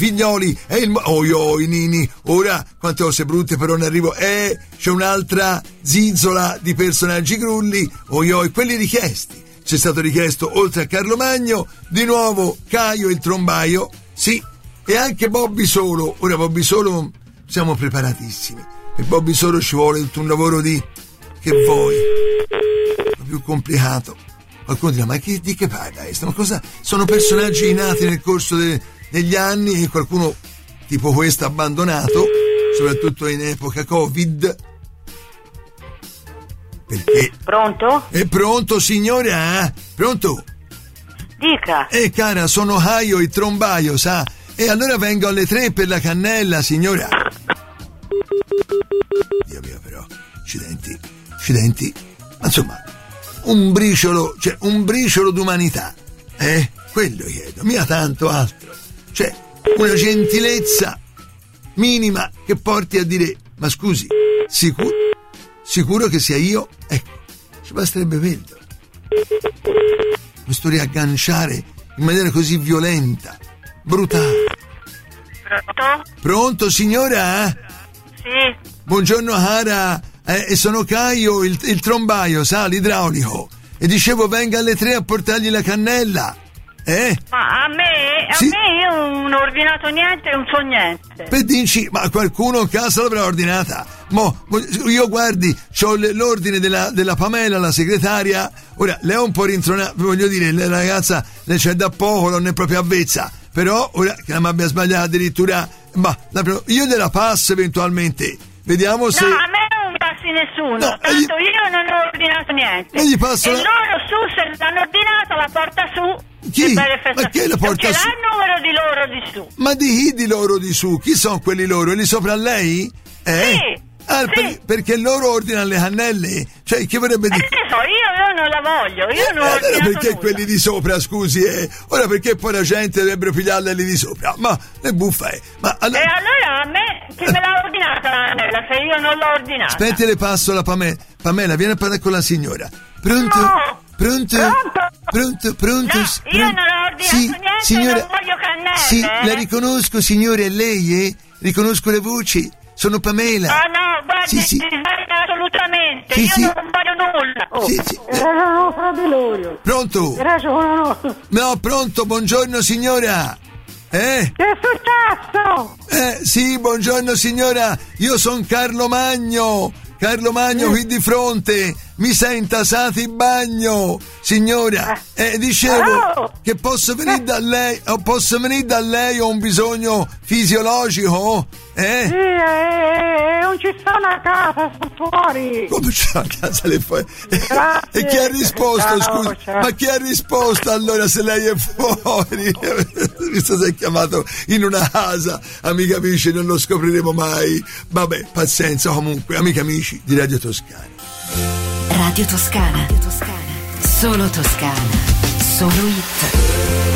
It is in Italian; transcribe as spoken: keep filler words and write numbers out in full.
figlioli e il... Oh, io, i nini, ora, quante cose brutte però ne arrivo. Eh, c'è un'altra zizzola di personaggi grulli, oh, io, quelli richiesti. C'è stato richiesto, oltre a Carlo Magno, di nuovo Caio il trombaio, sì, e anche Bobby Solo. Ora Bobby Solo siamo preparatissimi, e Bobby Solo ci vuole tutto un lavoro di, che vuoi, più complicato. Qualcuno dirà, ma che, di che parla? Ma cosa? Sono personaggi nati nel corso de, degli anni, e qualcuno tipo questo abbandonato, soprattutto in epoca Covid. Perché? Pronto? È pronto, signora? Pronto? Dica. Eh, cara, sono Caio il trombaio, sa? E allora vengo alle tre per la cannella, signora. Dio mio, però, accidenti, accidenti. Ma insomma, un briciolo, cioè un briciolo d'umanità, eh? Quello chiedo, mica tanto altro. Cioè, una gentilezza minima che porti a dire, ma scusi, sicuro, sicuro che sia io? Ecco, ci basterebbe quello. Questo riagganciare in maniera così violenta, brutale. Pronto? Pronto, signora? Sì. Buongiorno, cara. Eh, e sono Caio, il, il trombaio, sa, l'idraulico. E dicevo, venga alle tre a portargli la cannella. Eh? Ma a me, a Sì. me io non ho ordinato niente, non so niente. Per dici, ma qualcuno in casa l'avrà ordinata. Mo, mo io guardi, c'ho l'ordine della, della Pamela, la segretaria. Ora, lei è un po' rintronata, voglio dire, la ragazza le c'è da poco, non è proprio avvezza. Però, ora che mi abbia sbagliato addirittura, ma la, io gliela passo eventualmente. Vediamo se... No, a me non passi nessuno, No, tanto gli... io non ho ordinato niente. E gli passo e la... loro su, se l'hanno ordinata, la porta su. Chi? Ma chi la porta su? su? C'è il numero di loro di su. Ma di chi di loro di su? Chi sono quelli loro? È lì sopra lei? Eh? Sì. Ah, sì. per, perché loro ordinano le cannelle? Cioè, che vorrebbe dire? Eh, che so, io, io non la voglio, io eh, non ho allora ordinato perché nulla. quelli di sopra, scusi, eh? Ora perché poi la gente dovrebbero pigliarle lì di sopra? Ma le buffe, ma allora... E allora a me, chi me l'ha ordinata la cannella, se io non l'ho ordinata? Aspetti, le passo la Pamela. Pamela, vieni a parlare con la signora. Pronto? No. Pronto? Pronto? Pronto? Pronto? No, Pronto? io non ho ordinato sì, niente, signora... non voglio cannelle. Sì, eh? la riconosco, signore, è lei, eh? Riconosco le voci. Sono Pamela. Ah no, guardi, Sì, sì. assolutamente, Sì, io sì. non voglio nulla. Oh. Sì, sì. Eh, Erano fra di loro. Pronto? Erano. No, pronto, buongiorno signora. Eh? Che è successo? Eh, sì, buongiorno signora. Io sono Carlo Magno. Carlo Magno qui di fronte. Mi senta, sati bagno. Signora, eh, dicevo Oh. che posso venire da lei, o posso venire da lei, ho un bisogno fisiologico? Eh? Sì, eh, non ci stanno a casa, sono fuori. Come c'è a casa le fuori? Grazie. E chi ha risposto, Ciao, scusa? ciao. Ma chi ha risposto allora se lei è fuori? Visto se è chiamato in una casa, amici amici, non lo scopriremo mai. Vabbè, pazienza comunque, amici amici di Radio Toscana. Radio Toscana. Radio Toscana. Solo Toscana. Solo hit.